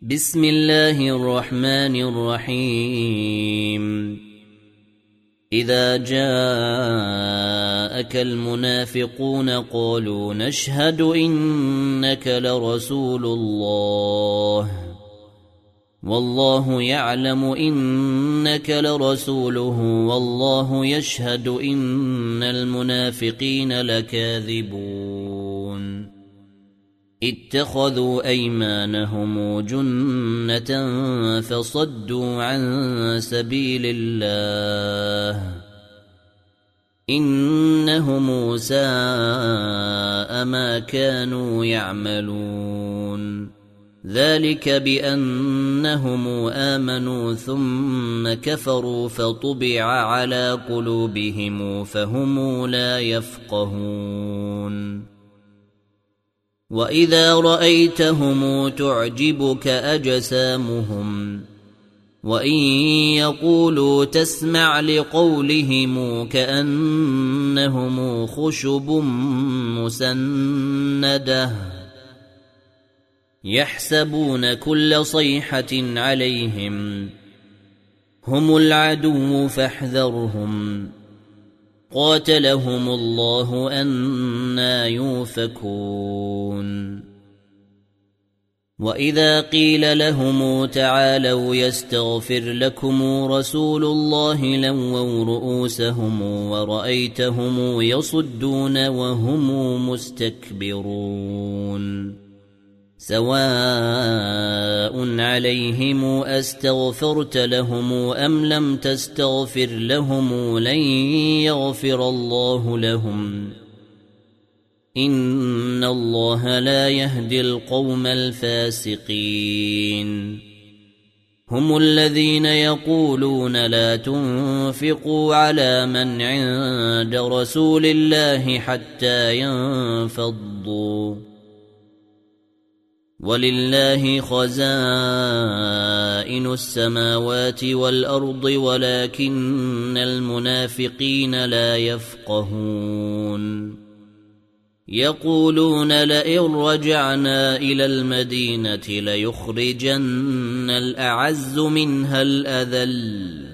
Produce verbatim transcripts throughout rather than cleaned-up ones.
بسم الله الرحمن الرحيم إذا جاءك المنافقون قالوا نشهد إنك لرسول الله والله يعلم إنك لرسوله والله يشهد إن المنافقين لكاذبون اتخذوا أيمانهم جنة فصدوا عن سبيل الله إنهم ساء ما كانوا يعملون ذلك بأنهم آمنوا ثم كفروا فطبع على قلوبهم فهم لا يفقهون وإذا رأيتهم تعجبك أجسامهم وإن يقولوا تسمع لقولهم كأنهم خشب مسندة يحسبون كل صيحة عليهم هم العدو فاحذرهم قاتلهم الله أنى يؤفكون وإذا قيل لهم تعالوا يستغفر لكم رسول الله لووا رؤوسهم ورأيتهم يصدون وهم مستكبرون سواء عليهم أستغفرت لهم أم لم تستغفر لهم لن يغفر الله لهم إن الله لا يهدي القوم الفاسقين هم الذين يقولون لا تنفقوا على من عند رسول الله حتى ينفضوا ولله خزائن السماوات والأرض ولكن المنافقين لا يفقهون يقولون لئن رجعنا إلى المدينة ليخرجن الأعز منها الأذل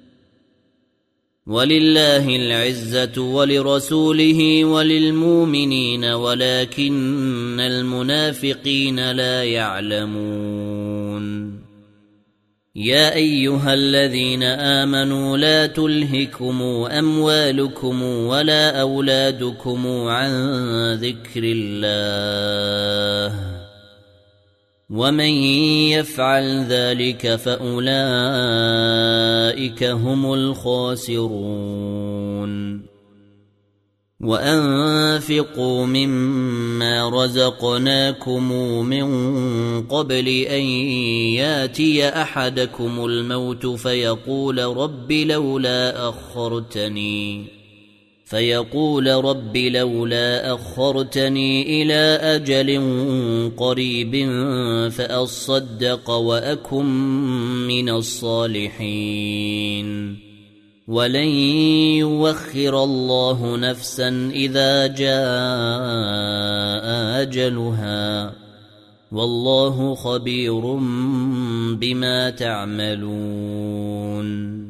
ولله العزة ولرسوله وللمؤمنين ولكن المنافقين لا يعلمون يا أيها الذين آمنوا لا تلهكم أموالكم ولا أولادكم عن ذكر الله ومن يفعل ذلك فأولئك هم الخاسرون وأنفقوا مما رزقناكم من قبل أن ياتي أحدكم الموت فيقول رب لولا أخرتني فيقول رب لولا أخرتني إلى أجل قريب فأصدق وأكن من الصالحين ولن يوخر الله نفسا إذا جاء أجلها والله خبير بما تعملون